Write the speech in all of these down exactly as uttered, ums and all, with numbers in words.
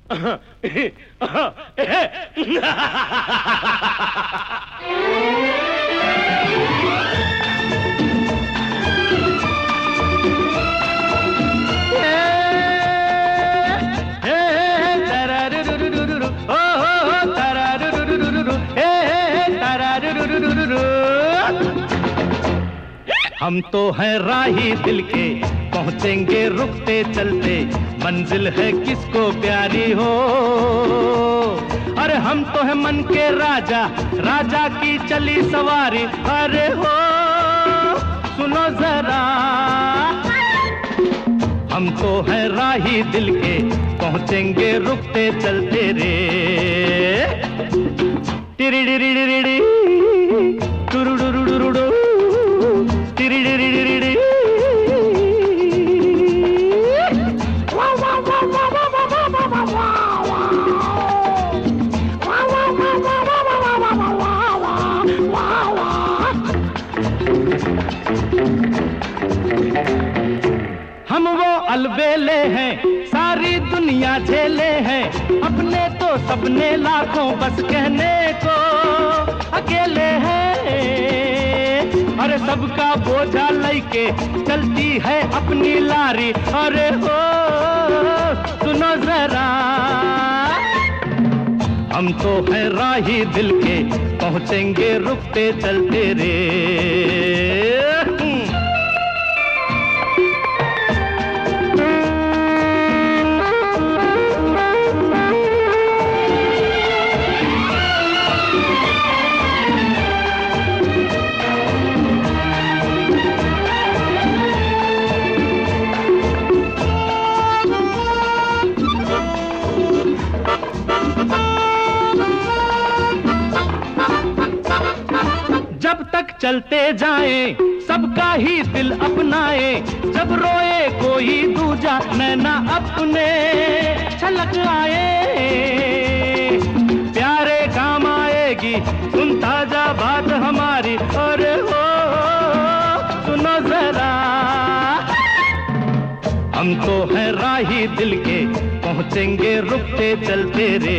हम तो हैं राही दिल के, पहुंचेंगे रुकते चलते, मंजिल है किसको प्यारी हो। अरे हम तो हैं मन के राजा, राजा की चली सवारी। अरे हो सुनो जरा, हम तो हैं राही दिल के, पहुंचेंगे रुकते चलते रे। टिरिडिरिडिरिडी टुरुडुरुडुरुडु टिरिडिरिडिरिडी हम वो अलबेले हैं, सारी दुनिया झेले हैं, अपने तो सपने लाखों बस कहने को अकेले हैं। अरे सबका बोझा लेके चलती है अपनी लारी। अरे हो सुनो जरा, हम तो हैं राही दिल के, पहुंचेंगे रुकते चलते रे। जब तक चलते जाएं सबका ही दिल अपनाए, जब रोए कोई दूजा नैना अपने छलक आए। प्यारे काम आएगी सुनता जा बात हमारी। अरे हो सुनो जरा, हम तो हैं राही दिल के, पहुंचेंगे रुकते चलते रे।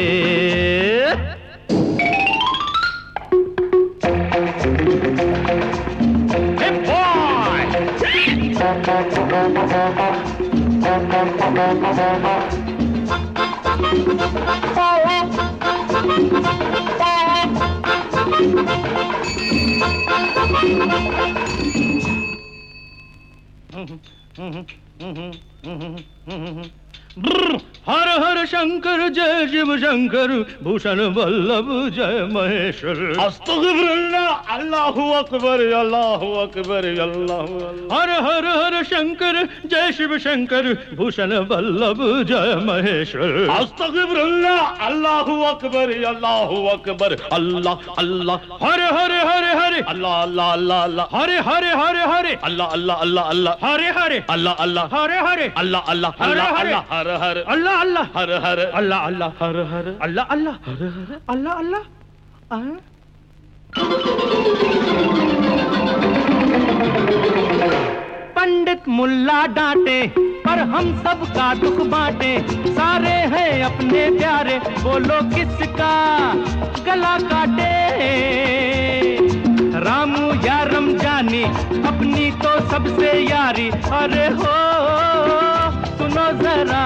हर हर शंकर जय शिव शंकर, भूषण वल्लभ जय महेश्वर। अस्तगफिरुल्लाह, अल्लाहु अकबर, अल्लाहु अकबर, अल्लाहु अल्लाह। हर हर हर शंकर जय शिव शंकर, भूषण वल्लभ जय महेश्वर। अस्तगफिरुल्लाह, अल्लाहु अकबर, अल्लाहु अकबर, अल्लाह अल्लाह। हरे हरे हरे हरे अल्लाह अल्लाह अल्लाह अल्लाह। हरे हरे हरे हरे अल्लाह अल्लाह अल्लाह अल्लाह। हरे हरे अल्लाह अल्लाह हरे हरे अल्लाह अल्लाह अल्लाह अल्लाह। हर हर अल्लाह अल्लाह हर हर अल्लाह अल्लाह हर हर अल्लाह अल्लाह हर हर अल्लाह अल्लाह। पंडित मुल्ला डांटे पर हम सबका दुख बांटे, सारे हैं अपने प्यारे, बोलो किसका गला काटे। रामू या रमजानी अपनी तो सबसे यारी। अरे हो सुनो जरा,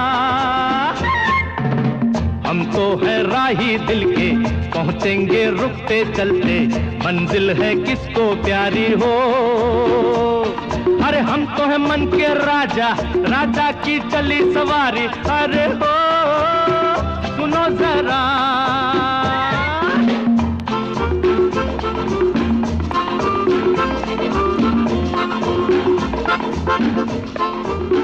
हम तो हैं राही दिल के, पहुंचेंगे रुकते चलते, मंजिल है किसको प्यारी हो। अरे हम तो हैं मन के राजा, राजा की चली सवारी। अरे हो सुनो जरा, Thank you.